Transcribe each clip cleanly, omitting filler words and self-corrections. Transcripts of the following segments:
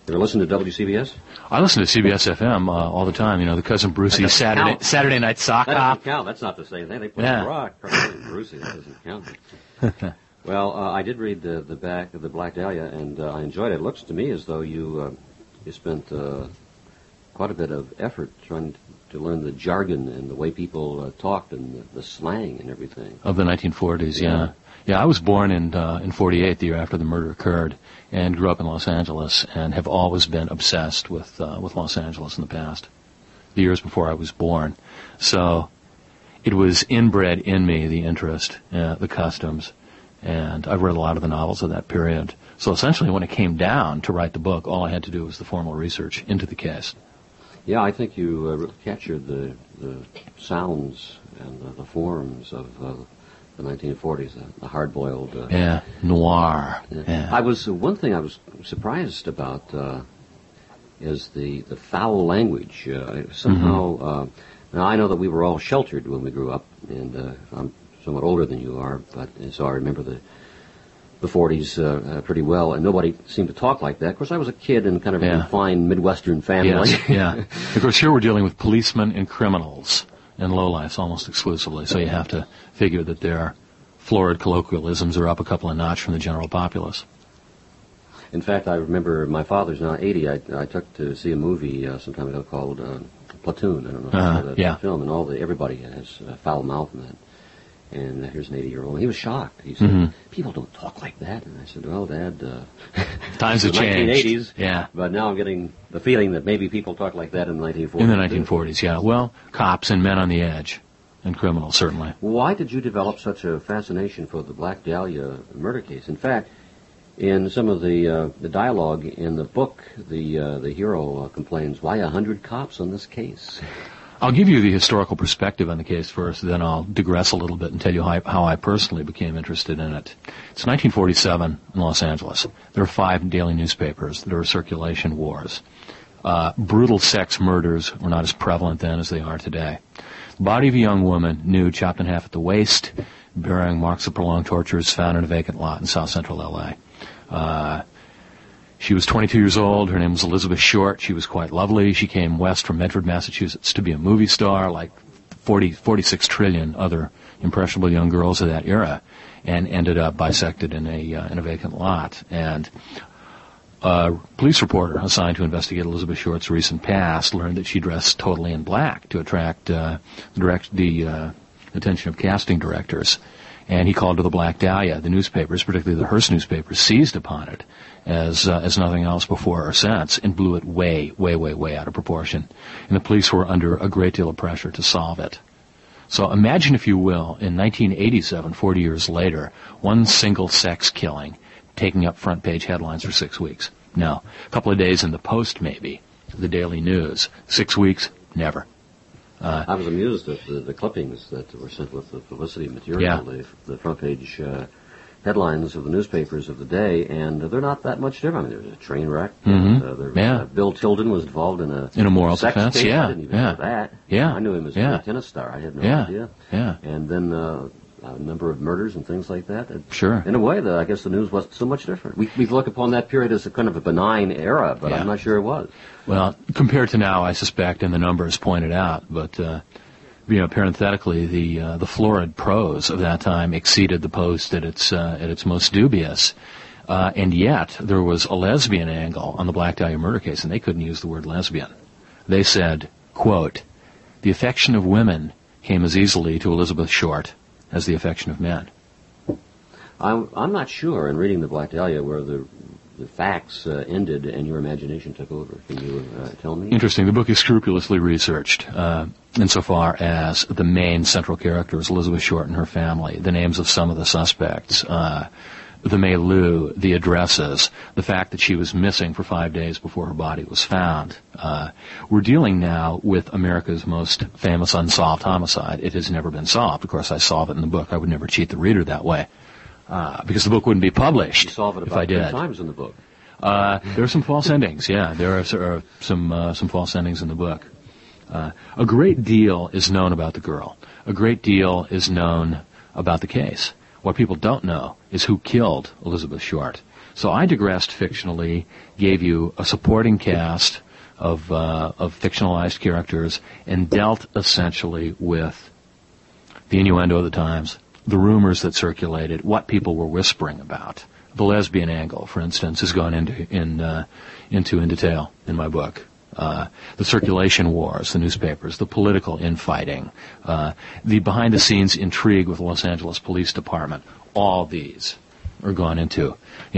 You ever listen to WCBS? I listen to CBS FM all the time. You know, the Cousin Brucey Saturday Night Sock That Hop. doesn't count. That's not the same thing. They play rock. Cousin Brucey. That doesn't count. Well, I did read the back of the Black Dahlia, and I enjoyed it. It looks to me as though you spent quite a bit of effort trying to learn the jargon and the way people talked and the slang and everything. Of the 1940s, yeah. Yeah, I was born in 48, the year after the murder occurred, and grew up in Los Angeles, and have always been obsessed with Los Angeles in the past, the years before I was born. So it was inbred in me, the interest, the customs, and I've read a lot of the novels of that period. So essentially, when it came down to write the book, all I had to do was the formal research into the case. Yeah, I think you captured the sounds and the forms of the 1940s, the hard-boiled... noir. Yeah. One thing I was surprised about is the foul language. Somehow, now I know that we were all sheltered when we grew up, and I'm somewhat older than you are, but so I remember the 40s pretty well, and nobody seemed to talk like that. Of course, I was a kid in kind of a fine Midwestern family. Yes, Of course, here we're dealing with policemen and criminals and lowlifes almost exclusively, so you have to figure that their florid colloquialisms are up a couple of notch from the general populace. In fact, I remember my father's now 80. I took to see a movie some time ago called Platoon. I don't know if you saw that film, and everybody has foul mouth in that. And here's an 80-year-old. He was shocked. He said, people don't talk like that. And I said, well, Dad, times have changed. 1980s. Yeah. But now I'm getting the feeling that maybe people talk like that in the 1940s. In the 1940s, yeah. Well, cops and men on the edge, and criminals, certainly. Why did you develop such a fascination for the Black Dahlia murder case? In fact, in some of the dialogue in the book, the hero complains, why 100 cops on this case? I'll give you the historical perspective on the case first, then I'll digress a little bit and tell you how I personally became interested in it. It's 1947 in Los Angeles. There are 5 daily newspapers. There are circulation wars. Brutal sex murders were not as prevalent then as they are today. The body of a young woman, nude, chopped in half at the waist, bearing marks of prolonged tortures, found in a vacant lot in south central L.A. She was 22 years old. Her name was Elizabeth Short. She was quite lovely. She came west from Medford, Massachusetts to be a movie star like 46 trillion other impressionable young girls of that era, and ended up bisected in a vacant lot. And a police reporter assigned to investigate Elizabeth Short's recent past learned that she dressed totally in black to attract the attention of casting directors. And he called to the Black Dahlia. The newspapers, particularly the Hearst newspapers, seized upon it as nothing else before or since, and blew it way, way, way, way out of proportion. And the police were under a great deal of pressure to solve it. So imagine, if you will, in 1987, 40 years later, one single sex killing taking up front page headlines for 6 weeks. No. A couple of days in the Post, maybe. The Daily News. 6 weeks? Never. I was amused at the clippings that were sent with the publicity material, the front page headlines of the newspapers of the day, and they're not that much different. I mean, there was a train wreck. Bill Tilden was involved in a moral sex defense. case. Yeah, I didn't even know that. Yeah, I knew him as a tennis star. I had no idea. Yeah, and then a number of murders and things like that. Sure. In a way, I guess the news wasn't so much different. We look upon that period as a kind of a benign era, but I'm not sure it was. Well, compared to now, I suspect, and the numbers pointed out, but parenthetically, the florid prose of that time exceeded the Post at its most dubious, and yet there was a lesbian angle on the Black Dahlia murder case, and they couldn't use the word lesbian. They said, quote, "The affection of women came as easily to Elizabeth Short as the affection of men." I'm not sure, in reading the Black Dahlia, where the facts ended and your imagination took over. Can you tell me? Interesting. The book is scrupulously researched insofar as the main central characters, Elizabeth Short and her family, the names of some of the suspects, the milieu, the addresses, the fact that she was missing for 5 days before her body was found. We're dealing now with America's most famous unsolved homicide. It has never been solved. Of course, I solve it in the book. I would never cheat the reader that way. Because the book wouldn't be published. You solve it if I did. about 3 times in the book. There are some false endings. Yeah, there are some false endings in the book. A great deal is known about the girl. A great deal is known about the case. What people don't know is who killed Elizabeth Short. So I digressed fictionally, gave you a supporting cast of fictionalized characters, and dealt essentially with the innuendo of the times, the rumors that circulated, what people were whispering about. The lesbian angle, for instance, is gone into in detail in my book. The circulation wars, the newspapers, the political infighting, the behind-the-scenes intrigue with the Los Angeles Police Department. All these are gone into,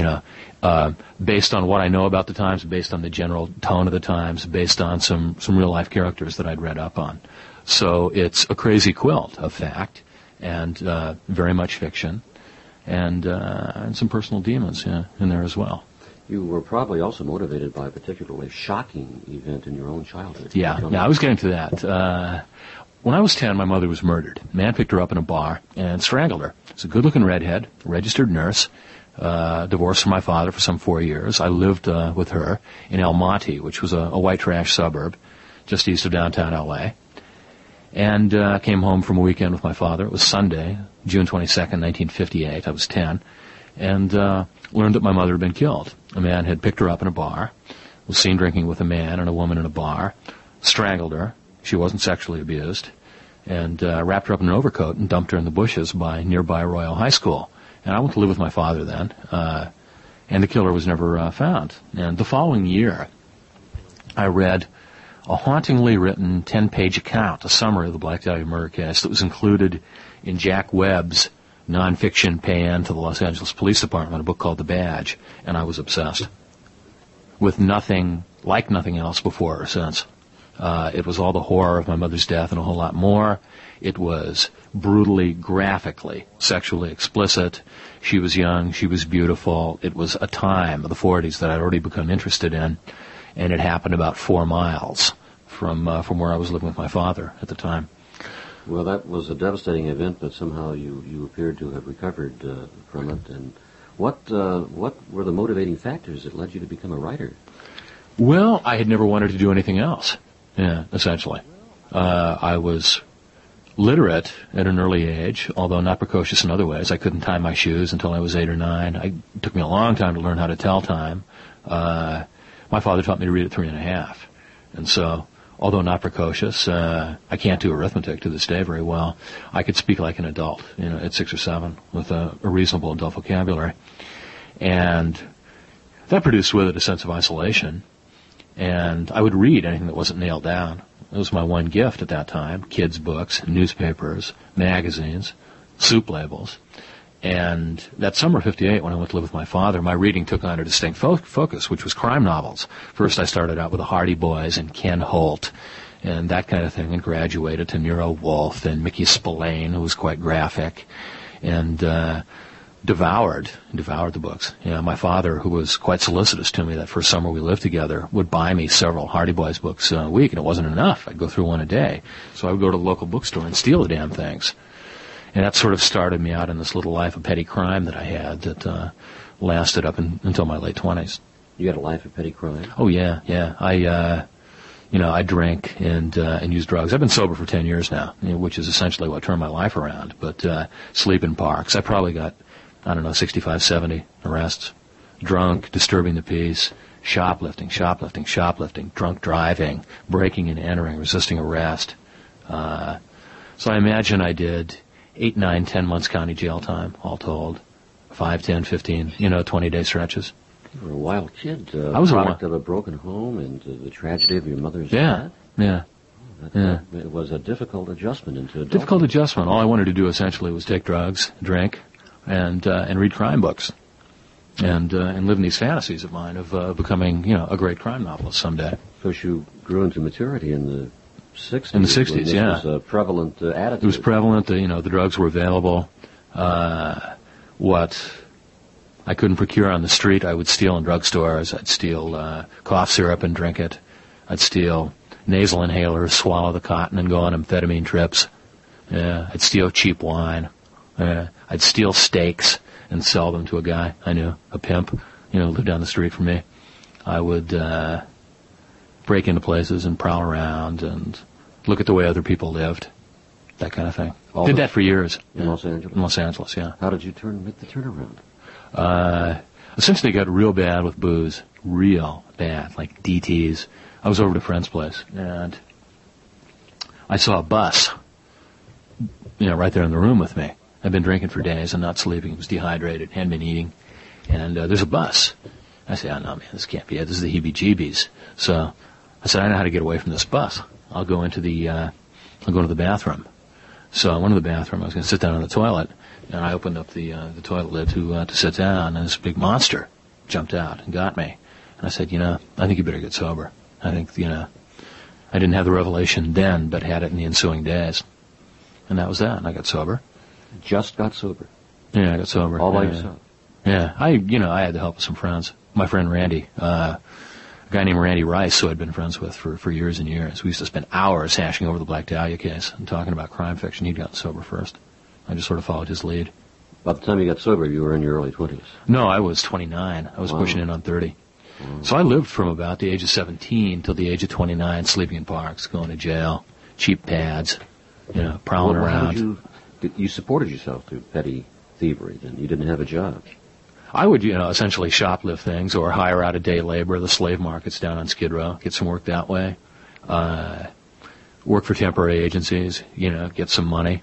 based on what I know about the times, based on the general tone of the times, based on some real-life characters that I'd read up on. So it's a crazy quilt of fact, and very much fiction, and some personal demons in there as well. You were probably also motivated by a particularly shocking event in your own childhood. Yeah, I was getting to that. When I was 10, my mother was murdered. A man picked her up in a bar and strangled her. It's a good-looking redhead, registered nurse, divorced from my father for some 4 years. I lived with her in El Monte, which was a white trash suburb just east of downtown L.A., and came home from a weekend with my father. It was Sunday, June 22nd, 1958. I was 10, and learned that my mother had been killed. A man had picked her up in a bar, was seen drinking with a man and a woman in a bar, strangled her. She wasn't sexually abused, and wrapped her up in an overcoat and dumped her in the bushes by nearby Royal High School. And I went to live with my father then, and the killer was never found. And the following year, I read a hauntingly written 10-page account, a summary of the Black Dahlia murder case that was included in Jack Webb's nonfiction pay-in to the Los Angeles Police Department, a book called The Badge, and I was obsessed with nothing else before or since. It was all the horror of my mother's death and a whole lot more. It was brutally, graphically, sexually explicit. She was young, she was beautiful. It was a time of the 40s that I'd already become interested in, and it happened about 4 miles from where I was living with my father at the time. Well, that was a devastating event, but somehow you appeared to have recovered from it. And what were the motivating factors that led you to become a writer? Well, I had never wanted to do anything else, essentially. I was literate at an early age, although not precocious in other ways. I couldn't tie my shoes until I was 8 or 9. It took me a long time to learn how to tell time. My father taught me to read at 3 1/2. And so, although not precocious, I can't do arithmetic to this day very well. I could speak like an adult, at 6 or 7 with a reasonable adult vocabulary. And that produced with it a sense of isolation. And I would read anything that wasn't nailed down. It was my one gift at that time. Kids' books, newspapers, magazines, soup labels. And that summer of 58, when I went to live with my father, my reading took on a distinct focus, which was crime novels. First I started out with the Hardy Boys and Ken Holt and that kind of thing, and graduated to Nero Wolfe and Mickey Spillane, who was quite graphic, and devoured the books. My father, who was quite solicitous to me that first summer we lived together, would buy me several Hardy Boys books a week, and it wasn't enough. I'd go through one a day. So I would go to the local bookstore and steal the damn things. And that sort of started me out in this little life of petty crime that I had that lasted up until my late 20s. You had a life of petty crime? Oh, yeah. I drink and use drugs. I've been sober for 10 years now, which is essentially what turned my life around. But sleep in parks. I probably got, 65, 70 arrests. Drunk, disturbing the peace, shoplifting, drunk driving, breaking and entering, resisting arrest. So I imagine I did 8, 9, 10 months county jail time, all told. 5, 10, 15, 20-day stretches. You were a wild kid. I was a product of a broken home and the tragedy of your mother's death. Yeah. It was a difficult adjustment into adulthood. Difficult adjustment. All I wanted to do essentially was take drugs, drink, and read crime books, and live in these fantasies of mine of becoming, a great crime novelist someday. Of course, you grew into maturity in the 60s. In the 60s, this was a prevalent attitude. It was prevalent. The drugs were available. What I couldn't procure on the street, I would steal in drugstores. I'd steal cough syrup and drink it. I'd steal nasal inhalers, swallow the cotton, and go on amphetamine trips. I'd steal cheap wine. I'd steal steaks and sell them to a guy I knew, a pimp, lived down the street from me. I would break into places and prowl around and look at the way other people lived, that kind of thing. Did that for years. In Los Angeles? In Los Angeles, yeah. How did you make the turnaround? essentially got real bad with booze, real bad, like DTs. I was over at a friend's place, and I saw a bus, right there in the room with me. I'd been drinking for days and not sleeping. Was dehydrated, hadn't been eating, and there's a bus. I said, "Oh no, man, this can't be it. This is the heebie-jeebies." So I said, "I know how to get away from this bus. I'll go into the bathroom." So I went to the bathroom. I was going to sit down on the toilet, and I opened up the toilet lid to sit down, and this big monster jumped out and got me. And I said, I think you better get sober. I think, I didn't have the revelation then, but had it in the ensuing days. And that was that. And I got sober. Just got sober? Yeah, I got sober. All by yourself? Yeah. I had the help of some friends. My friend Randy, a guy named Randy Rice, who I'd been friends with for years and years. We used to spend hours hashing over the Black Dahlia case and talking about crime fiction. He'd gotten sober first. I just sort of followed his lead. By the time you got sober, you were in your early 20s? No, I was 29. I was pushing in on 30. Wow. So I lived from about the age of 17 till the age of 29, sleeping in parks, going to jail, cheap pads, prowling around. You supported yourself through petty thievery, then? You didn't have a job? I would, essentially shoplift things or hire out a day labor, the slave markets down on Skid Row, get some work that way. Work for temporary agencies, get some money.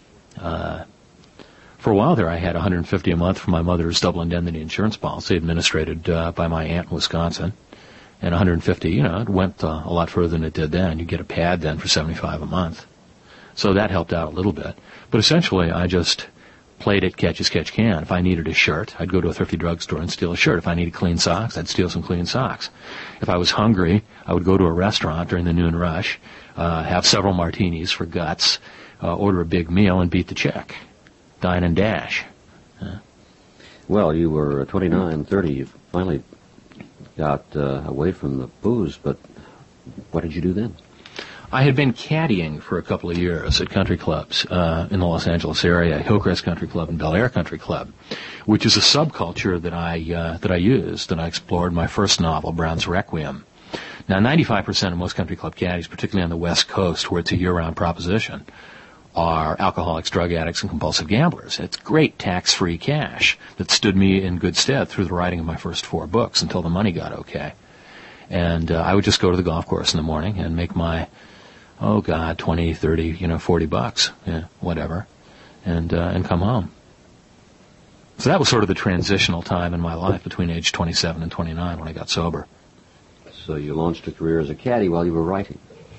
For a while there, I had $150 a month from my mother's double indemnity insurance policy administered by my aunt in Wisconsin. And $150, it went a lot further than it did then. You get a pad then for $75 a month. So that helped out a little bit. But essentially, I just played it catch as catch can. If I needed a shirt, I'd go to a thrifty drugstore and steal a shirt. If I needed clean socks, I'd steal some clean socks. If I was hungry, I would go to a restaurant during the noon rush, have several martinis for guts, order a big meal, and beat the check. Dine and dash. Well, you were 29, 30. You finally got away from the booze, but what did you do then? I had been caddying for a couple of years at country clubs in the Los Angeles area, Hillcrest Country Club and Bel Air Country Club, which is a subculture that I used and I explored in my first novel, Brown's Requiem. Now, 95% of most country club caddies, particularly on the West Coast, where it's a year-round proposition, are alcoholics, drug addicts, and compulsive gamblers. It's great tax-free cash that stood me in good stead through the writing of my first 4 books until the money got okay. And I would just go to the golf course in the morning and make my, 20, 30, $40, whatever, and come home. So that was sort of the transitional time in my life between age 27 and 29 when I got sober. So you launched a career as a caddy while you were writing?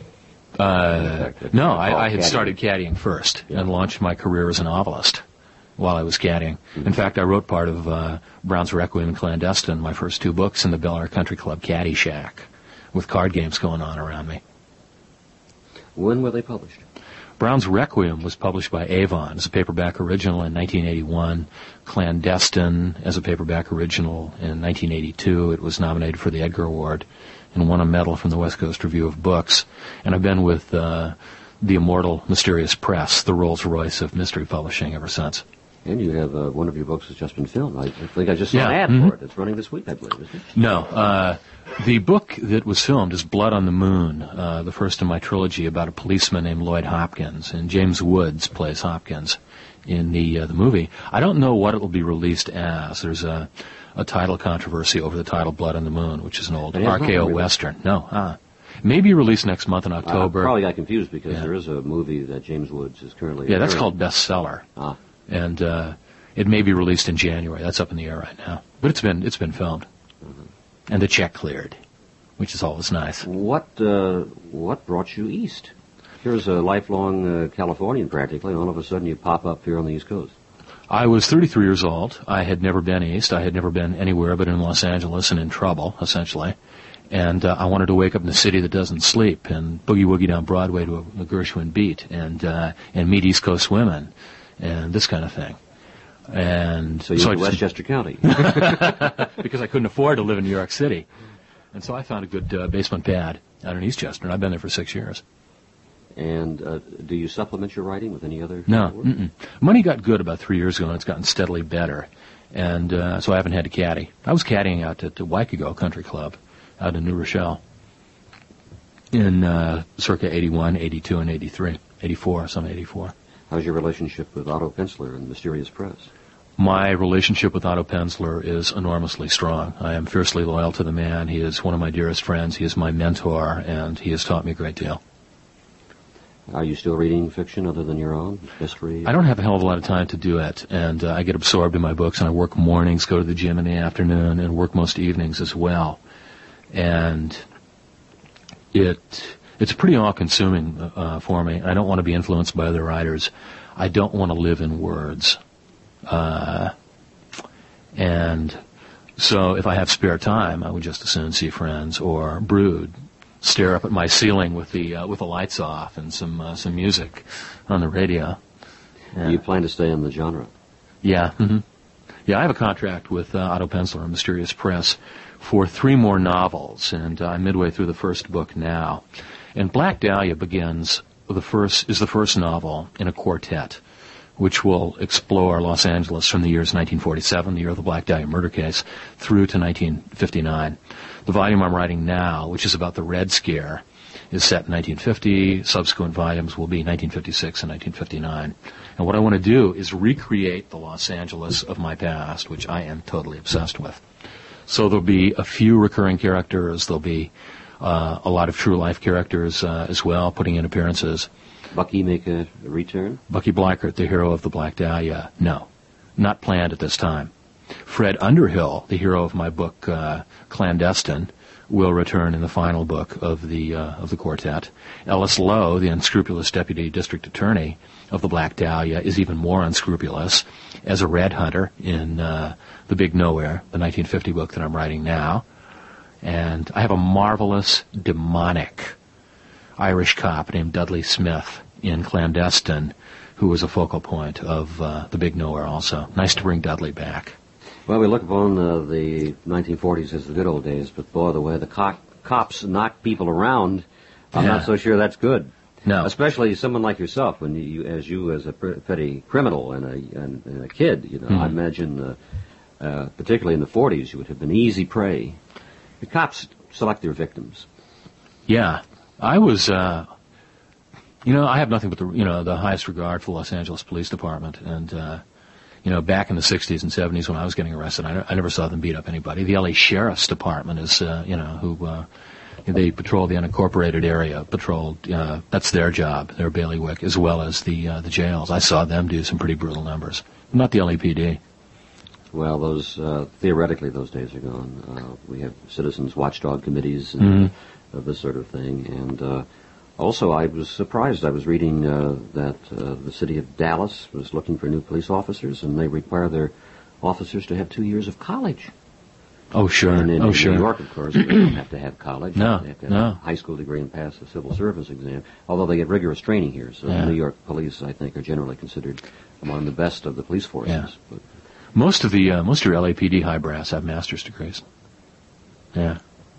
No, I had started caddying first and launched my career as a novelist while I was caddying. Mm-hmm. In fact, I wrote part of Brown's Requiem and Clandestine, my first 2 books, in the Bel Air Country Club Caddy Shack with card games going on around me. When were they published? Brown's Requiem was published by Avon as a paperback original in 1981. Clandestine as a paperback original in 1982. It was nominated for the Edgar Award and won a medal from the West Coast Review of Books. And I've been with the immortal Mysterious Press, the Rolls-Royce of mystery publishing, ever since. And you have one of your books has just been filmed. I think I just saw an ad for it. It's running this week, I believe, isn't it? No. The book that was filmed is Blood on the Moon, the first in my trilogy about a policeman named Lloyd Hopkins. And James Woods plays Hopkins in the movie. I don't know what it will be released as. There's a title controversy over the title Blood on the Moon, which is an old RKO Western. No. Maybe released next month in October. Probably got confused because there is a movie that James Woods is currently... Yeah, that's called Bestseller. And it may be released in January. That's up in the air right now. But it's been filmed. Mm-hmm. And the check cleared, which is always nice. What brought you east? Here's a lifelong Californian, practically, and all of a sudden you pop up here on the East Coast. I was 33 years old. I had never been east. I had never been anywhere but in Los Angeles and in trouble, essentially. And I wanted to wake up in a city that doesn't sleep and boogie-woogie down Broadway to a Gershwin beat and meet East Coast women and this kind of thing. And so you went to Westchester County. Because I couldn't afford to live in New York City. And so I found a good basement pad out in Eastchester, and I've been there for 6 years. And do you supplement your writing with any other? No. Money got good about 3 years ago, and it's gotten steadily better. And so I haven't had to caddy. I was caddying out at Waikago Country Club out in New Rochelle in circa 81, 82, and 83. 84, some 84. How's your relationship with Otto Penzler and Mysterious Press? My relationship with Otto Penzler is enormously strong. I am fiercely loyal to the man. He is one of my dearest friends. He is my mentor, and he has taught me a great deal. Are you still reading fiction other than your own history? I don't have a hell of a lot of time to do it, and I get absorbed in my books, and I work mornings, go to the gym in the afternoon, and work most evenings as well. And it's pretty all-consuming for me. I don't want to be influenced by other writers. I don't want to live in words. And so if I have spare time, I would just as soon see friends or brood, stare up at my ceiling with the lights off and some music on the radio. Yeah. You plan to stay in the genre? Yeah. Mm-hmm. Yeah, I have a contract with Otto Penzler and Mysterious Press for 3 more novels, and I'm midway through the first book now. And Black Dahlia is the first novel in a quartet, which will explore Los Angeles from the years 1947, the year of the Black Dahlia murder case, through to 1959. The volume I'm writing now, which is about the Red Scare, is set in 1950. Subsequent volumes will be 1956 and 1959. And what I want to do is recreate the Los Angeles of my past, which I am totally obsessed with. So there'll be a few recurring characters. There'll be a lot of true-life characters as well, putting in appearances. Bucky make a return? Bucky Blackert, the hero of the Black Dahlia, no. Not planned at this time. Fred Underhill, the hero of my book Clandestine, will return in the final book of the quartet. Ellis Lowe, the unscrupulous deputy district attorney of the Black Dahlia, is even more unscrupulous as a red hunter in The Big Nowhere, the 1950 book that I'm writing now. And I have a marvelous, demonic Irish cop named Dudley Smith in Clandestine, who was a focal point of The Big Nowhere also. Nice to bring Dudley back. Well, we look upon the 1940s as the good old days, but boy, the way the cops knock people around, I'm not so sure that's good. No. Especially someone like yourself, when you as a petty criminal and a kid, you know, I imagine, particularly in the 40s, you would have been easy prey. The cops select their victims. Yeah. I was, I have nothing but the highest regard for the Los Angeles Police Department, and, back in the 60s and 70s when I was getting arrested, I never saw them beat up anybody. The LA Sheriff's Department is, they patrol the unincorporated area, that's their job, their bailiwick, as well as the jails. I saw them do some pretty brutal numbers. Not the LAPD. Well, theoretically, those days are gone. We have citizens watchdog committees and of this sort of thing. And also, I was surprised. I was reading that the city of Dallas was looking for new police officers, and they require their officers to have 2 years of college. Oh, sure. And in sure. New York, of course, they don't have to have college. No, they have to have a high school degree and pass the civil service exam, although they get rigorous training here. So the New York police, I think, are generally considered among the best of the police forces. Yeah. But most of your LAPD high brass have master's degrees. Yeah.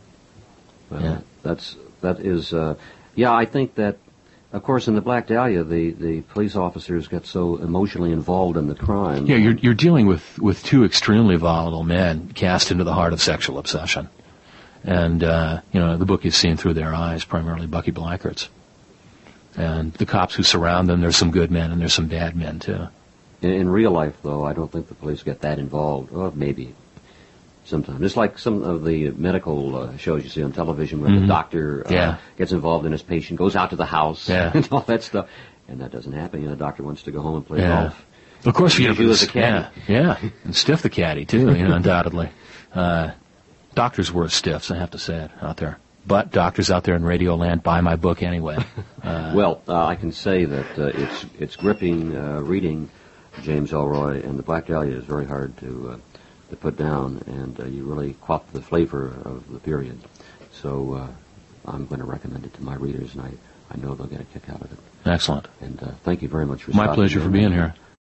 Well, that is, I think that, of course, in the Black Dahlia, the police officers get so emotionally involved in the crime. Yeah, you're dealing with 2 extremely volatile men cast into the heart of sexual obsession. And, the book is seen through their eyes, primarily Bucky Blackert's. And the cops who surround them, there's some good men and there's some bad men, too. In real life, though, I don't think the police get that involved. Well, maybe sometimes. It's like some of the medical shows you see on television where the doctor gets involved in his patient, goes out to the house, and all that stuff. And that doesn't happen. The doctor wants to go home and play golf. Of course, you as a caddy. Yeah, and stiff the caddy, too, undoubtedly. Doctors were stiffs, I have to say it, out there. But doctors out there in Radio Land buy my book anyway. I can say that it's gripping reading James Ellroy, and the Black Dahlia is very hard to put down, and you really caught the flavor of the period. So I'm going to recommend it to my readers, and I know they'll get a kick out of it. Excellent. And thank you very much for My pleasure for being here.